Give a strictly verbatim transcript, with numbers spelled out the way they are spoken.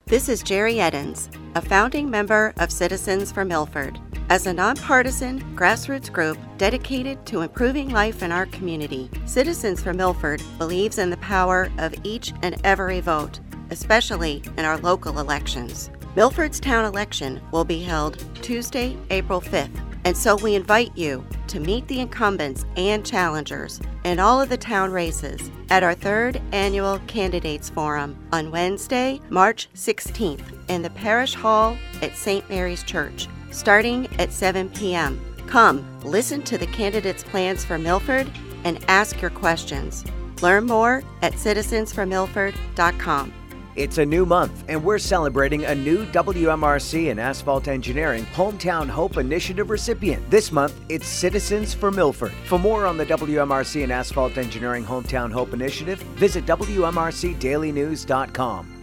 This is Jerry Edens, a founding member of Citizens for Milford. As a nonpartisan grassroots group dedicated to improving life in our community, Citizens for Milford believes in the power of each and every vote, especially in our local elections. Milford's town election will be held Tuesday, April fifth, and so we invite you to meet the incumbents and challengers in all of the town races at our third annual Candidates Forum on Wednesday, March sixteenth in the Parish Hall at Saint Mary's Church, starting at seven p.m. Come, listen to the candidates' plans for Milford and ask your questions. Learn more at citizens for milford dot com. It's a new month, and we're celebrating a new W M R C and Asphalt Engineering Hometown Hope Initiative recipient. This month, it's Citizens for Milford. For more on the W M R C and Asphalt Engineering Hometown Hope Initiative, visit W M R C daily news dot com.